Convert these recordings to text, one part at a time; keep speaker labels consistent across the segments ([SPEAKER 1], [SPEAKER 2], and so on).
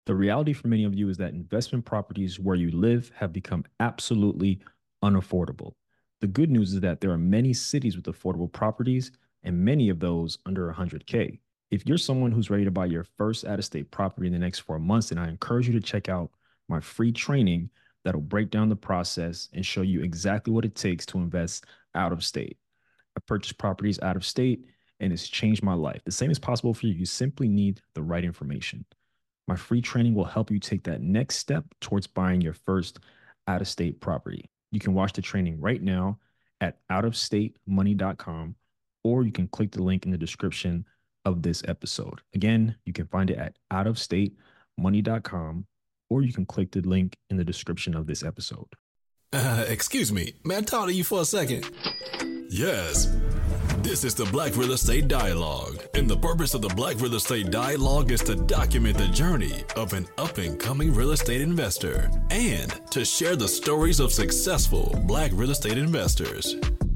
[SPEAKER 1] The reality for many of you is that investment properties where you live have become absolutely unaffordable. The good news is that there are many cities with affordable properties and many of those under 100K. If you're someone who's ready to buy your first out of state property in the next 4 months, then I encourage you to check out my free training that'll break down the process and show you exactly what it takes to invest out of state. I purchased properties out of state and it's changed my life. The same is possible for you. You simply need the right information. My free training will help you take that next step towards buying your first out of state property. You can watch the training right now at outofstatemoney.com, or you can click the link in the description of this episode. Again, you can find it at outofstatemoney.com, or you can click the link in the description of this episode.
[SPEAKER 2] Excuse me, may I talk to you for a second? Yes. This is the Black Real Estate Dialogue, and the purpose of the Black Real Estate Dialogue is to document the journey of an up-and-coming real estate investor and to share the stories of successful Black real estate investors.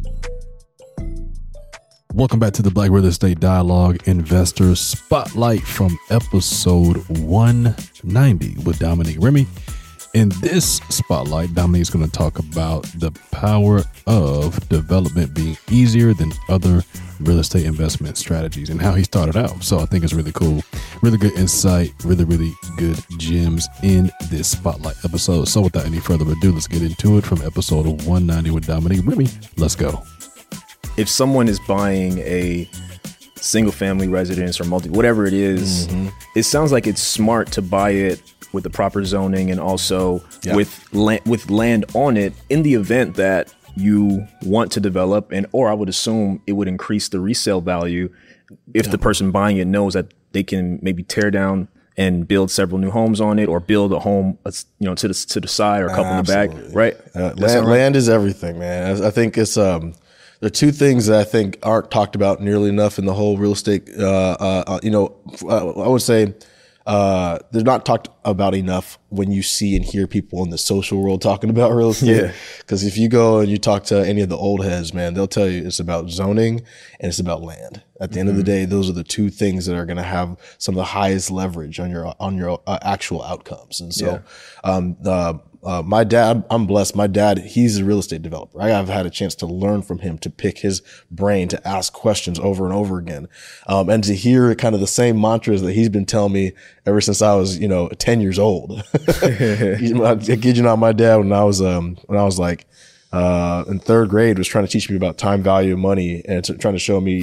[SPEAKER 2] Welcome back to the Black Real Estate Dialogue Investor Spotlight from episode 190 with Dominique Remy. In this spotlight, Dominique is going to talk about the power of development being easier than other real estate investment strategies and how he started out. So I think it's really cool, really good insight, really good gems in this spotlight episode. So without any further ado, let's get into it from episode 190 with Dominique Remy. Let's go.
[SPEAKER 3] If someone is buying a single family residence or whatever it is, it sounds like it's smart to buy it with the proper zoning and also with land on it in the event that you want to develop, and or I would assume it would increase the resale value if the person buying it knows that they can maybe tear down and build several new homes on it, or build a home, to the side or a couple in the back, right?
[SPEAKER 4] Land is everything, man. I think it's there are two things that I think aren't talked about nearly enough in the whole real estate. I would say. They're not talked about enough when you see and hear people in the social world talking about real estate.
[SPEAKER 3] Yeah.
[SPEAKER 4] Because if you go and you talk to any of the old heads, man, they'll tell you it's about zoning and it's about land. At the end of the day, those are the two things that are going to have some of the highest leverage on your actual outcomes. And so, my dad, I'm blessed. My dad, he's a real estate developer. I've had a chance to learn from him, to pick his brain, to ask questions over and over again. And to hear kind of the same mantras that he's been telling me ever since I was, 10 years old. I kid you not, my dad, when I was like, in third grade, was trying to teach me about time value of money and trying to show me,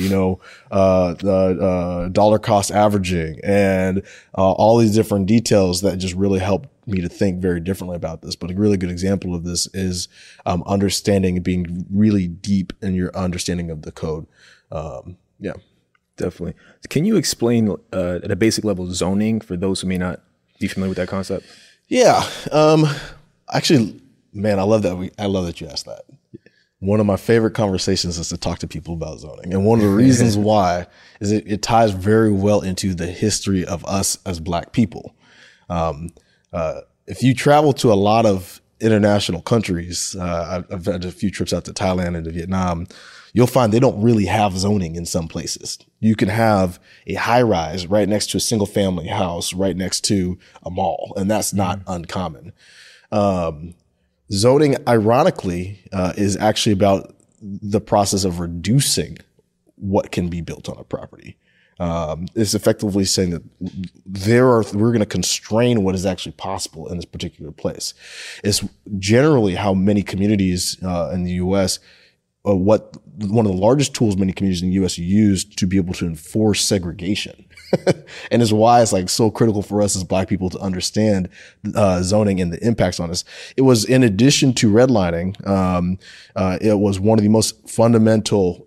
[SPEAKER 4] dollar cost averaging and all these different details that just really helped me to think very differently about this. But a really good example of this is understanding and being really deep in your understanding of the code.
[SPEAKER 3] Definitely. Can you explain at a basic level zoning for those who may not be familiar with that concept?
[SPEAKER 4] Yeah. Actually, man, I love that you asked that. One of my favorite conversations is to talk to people about zoning. And one of the reasons why is it ties very well into the history of us as Black people. If you travel to a lot of international countries, I've had a few trips out to Thailand and to Vietnam, you'll find they don't really have zoning in some places. You can have a high rise right next to a single family house, right next to a mall, and that's not uncommon. Zoning, ironically, is actually about the process of reducing what can be built on a property. It's effectively saying that we're going to constrain what is actually possible in this particular place. It's generally how many communities in the U.S. One of the largest tools many communities in the U.S. use to be able to enforce segregation. And it's why it's like so critical for us as Black people to understand zoning and the impacts on us. It was, in addition to redlining, it was one of the most fundamental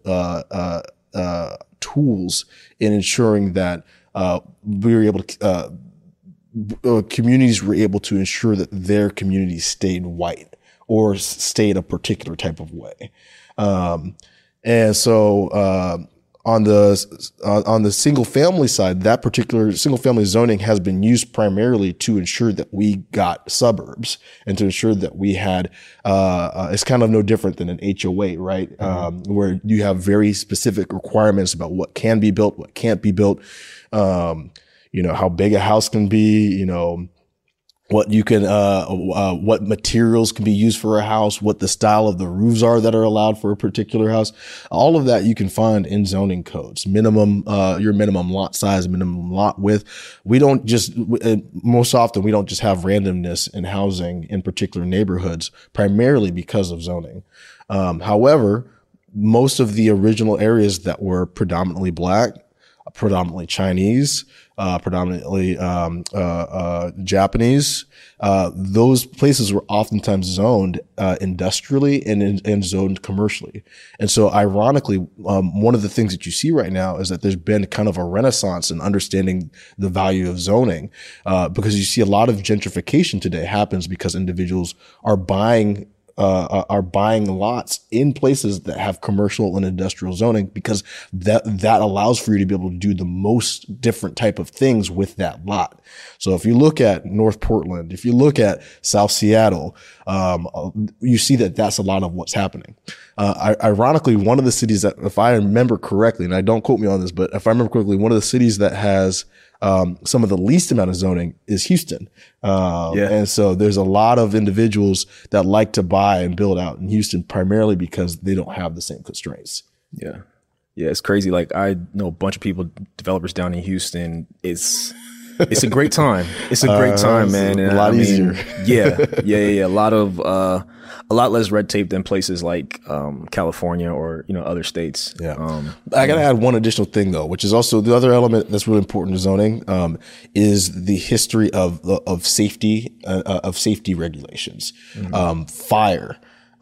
[SPEAKER 4] tools in ensuring that we were able to communities were able to ensure that their communities stayed white or stayed a particular type of way. And so on the single family side, that particular single family zoning has been used primarily to ensure that we got suburbs and to ensure that we had, it's kind of no different than an HOA, right? Where you have very specific requirements about what can be built, what can't be built. how big a house can be, what you can, what materials can be used for a house, what the style of the roofs are that are allowed for a particular house. All of that you can find in zoning codes. Your minimum lot size, minimum lot width. We don't just, most often we don't just have randomness in housing in particular neighborhoods, primarily because of zoning. However, most of the original areas that were predominantly Black, predominantly Chinese, predominantly Japanese, those places were oftentimes zoned industrially and zoned commercially. And so ironically, one of the things that you see right now is that there's been kind of a renaissance in understanding the value of zoning, because you see a lot of gentrification today happens because individuals are buying lots in places that have commercial and industrial zoning, because that allows for you to be able to do the most different type of things with that lot. So if you look at North Portland, if you look at South Seattle, you see that that's a lot of what's happening. Ironically, one of the cities that, if I remember correctly, and I don't quote me on this, but if I remember correctly, one of the cities that has some of the least amount of zoning is Houston. And so there's a lot of individuals that like to buy and build out in Houston, primarily because they don't have the same constraints.
[SPEAKER 3] Yeah. Yeah. It's crazy. Like, I know a bunch of people, developers down in Houston. It's a great time. It's a great time, man. And
[SPEAKER 4] a lot easier.
[SPEAKER 3] Yeah. A lot less red tape than places like California or other states.
[SPEAKER 4] Yeah. I gotta add one additional thing though, which is also the other element that's really important to zoning, is the history of safety regulations, fire,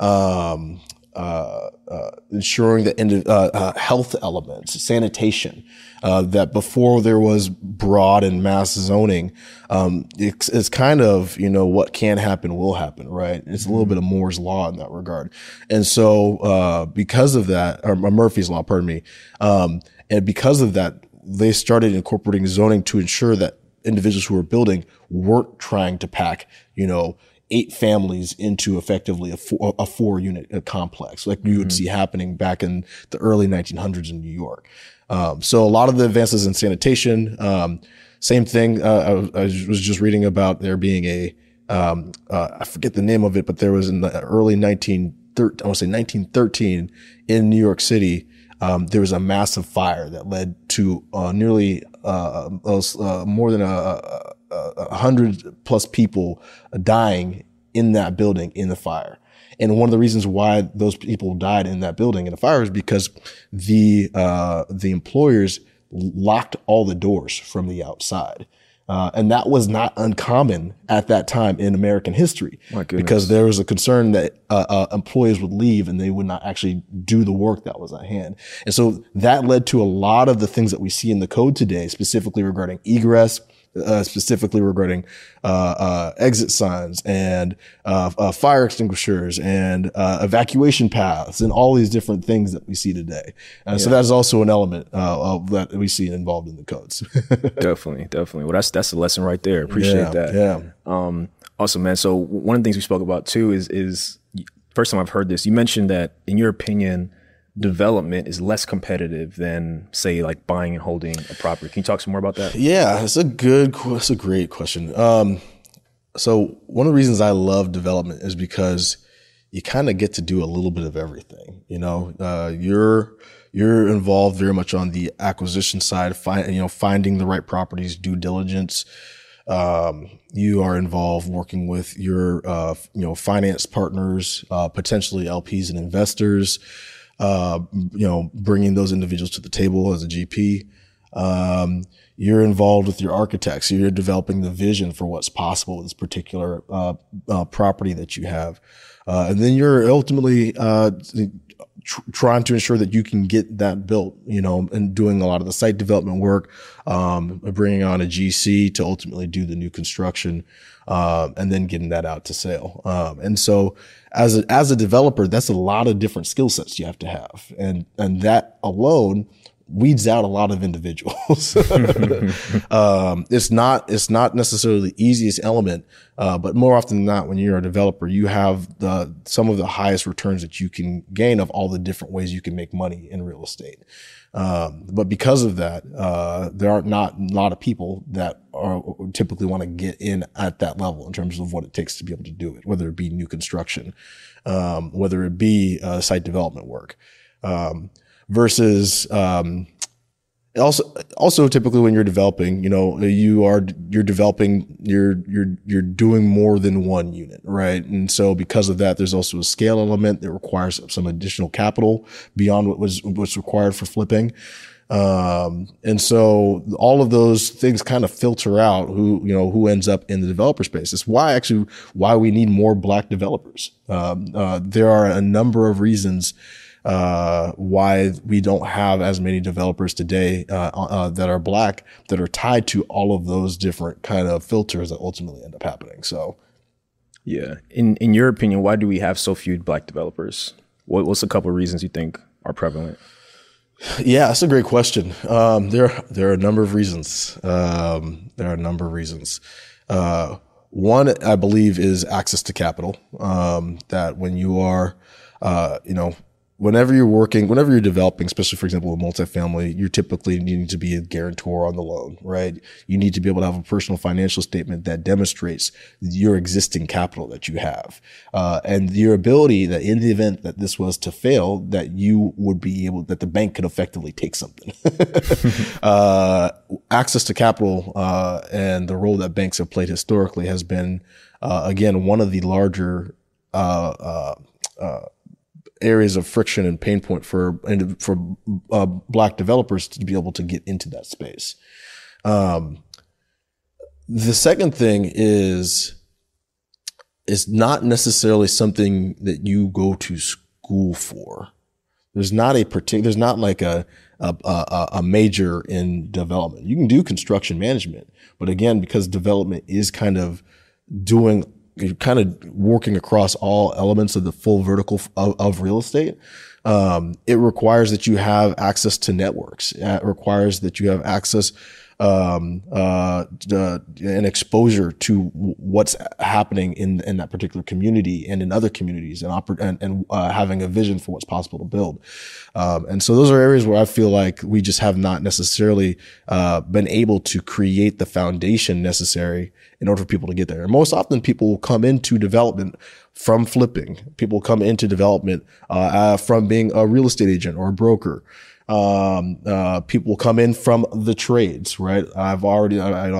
[SPEAKER 4] ensuring that health elements, sanitation. That before there was broad and mass zoning, it's kind of, what can happen will happen, right? It's a little bit of Moore's law in that regard. And so, because of that, or Murphy's law, pardon me. And because of that, they started incorporating zoning to ensure that individuals who were building weren't trying to pack, 8 families into effectively a 4-unit complex, like you would see happening back in the early 1900s in New York. So a lot of the advances in sanitation, same thing. I was just reading about there being I forget the name of it, but there was in the early 1913 in New York City, there was a massive fire that led to nearly more than 100 plus people dying in that building in the fire. And one of the reasons why those people died in that building in the fire is because the employers locked all the doors from the outside. And that was not uncommon at that time in American history, because there was a concern that employees would leave and they would not actually do the work that was at hand. And so that led to a lot of the things that we see in the code today, specifically regarding egress, specifically regarding exit signs and fire extinguishers and evacuation paths and all these different things that we see today. So that's also an element of that we see involved in the codes. Definitely.
[SPEAKER 3] Well, that's a lesson right there. Appreciate that.
[SPEAKER 4] Yeah.
[SPEAKER 3] Awesome, man. So one of the things we spoke about too is first time I've heard this. You mentioned that, in your opinion, development is less competitive than, say, like buying and holding a property. Can you talk some more about that?
[SPEAKER 4] Yeah, it's a great question. So one of the reasons I love development is because you kind of get to do a little bit of everything. You're involved very much on the acquisition side, finding the right properties, due diligence. You are involved working with your, finance partners, potentially LPs and investors. Bringing those individuals to the table as a GP. You're involved with your architects. So you're developing the vision for what's possible with this particular property that you have. And then you're ultimately trying to ensure that you can get that built, and doing a lot of the site development work, bringing on a GC to ultimately do the new construction, and then getting that out to sale. And so as a developer, that's a lot of different skill sets you have to have. And that alone weeds out a lot of individuals. It's not necessarily the easiest element, but more often than not, when you're a developer, you have some of the highest returns that you can gain of all the different ways you can make money in real estate. But because of that, there are not a lot of people that typically want to get in at that level in terms of what it takes to be able to do it, whether it be new construction, whether it be site development work, versus also typically when you're developing, you're developing, you're doing more than one unit, right? And so because of that, there's also a scale element that requires some additional capital beyond what's required for flipping. And so all of those things kind of filter out who ends up in the developer space. It's why we need more Black developers. There are a number of reasons why we don't have as many developers today that are Black, that are tied to all of those different kind of filters that ultimately end up happening. So,
[SPEAKER 3] yeah. In your opinion, why do we have so few Black developers? What's a couple of reasons you think are prevalent?
[SPEAKER 4] Yeah, that's a great question. There are a number of reasons. One, I believe, is access to capital. That when you are, whenever you're developing, especially for example, a multifamily, you're typically needing to be a guarantor on the loan, right? You need to be able to have a personal financial statement that demonstrates your existing capital that you have, and your ability that in the event that this was to fail, that you would be able, that the bank could effectively take something. Access to capital, and the role that banks have played historically has been, again, one of the larger, areas of friction and pain point for Black developers to be able to get into that space. The second thing is not necessarily something that you go to school for. There's not like a major in development. You can do construction management, but again, because development is kind of working across all elements of the full vertical of real estate, it requires that you have access to networks. It requires that you have access and exposure to what's happening in that particular community and in other communities, and having a vision for what's possible to build. And so those are areas where I feel like we just have not necessarily been able to create the foundation necessary in order for people to get there. And most often people will come into development from flipping. People come into development from being a real estate agent or a broker. People come in from the trades, right? I've already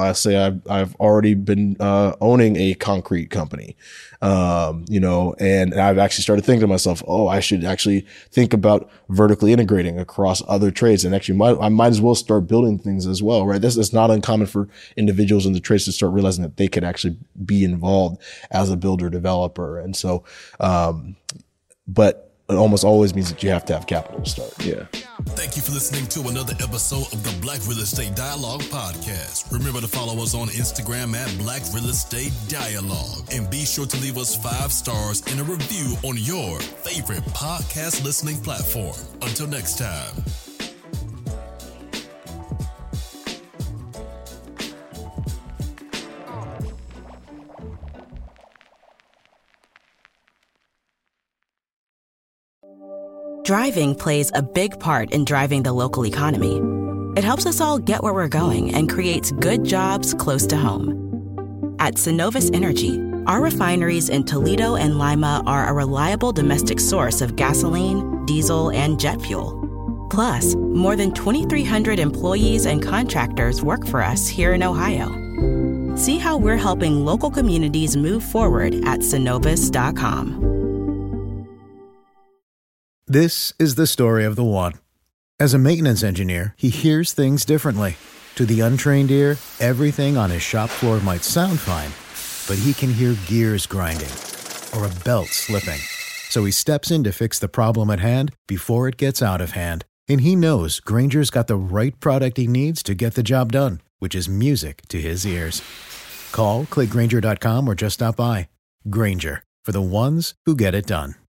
[SPEAKER 4] been owning a concrete company, and I've actually started thinking to myself, I should actually think about vertically integrating across other trades, and actually I might as well start building things as well, right? This is not uncommon for individuals in the trades to start realizing that they could actually be involved as a builder developer, and so, but it almost always means that you have to have capital to start.
[SPEAKER 3] Yeah.
[SPEAKER 2] Thank you for listening to another episode of the Black Real Estate Dialogue podcast. Remember to follow us on Instagram at Black Real Estate Dialogue. And be sure to leave us 5 stars and a review on your favorite podcast listening platform. Until next time.
[SPEAKER 5] Driving plays a big part in driving the local economy. It helps us all get where we're going and creates good jobs close to home. At Synovus Energy, our refineries in Toledo and Lima are a reliable domestic source of gasoline, diesel, and jet fuel. Plus, more than 2,300 employees and contractors work for us here in Ohio. See how we're helping local communities move forward at Synovus.com.
[SPEAKER 6] This is the story of the one. As a maintenance engineer, he hears things differently. To the untrained ear, everything on his shop floor might sound fine, but he can hear gears grinding or a belt slipping. So he steps in to fix the problem at hand before it gets out of hand. And he knows Grainger's got the right product he needs to get the job done, which is music to his ears. Call, click Grainger.com, or just stop by. Grainger, for the ones who get it done.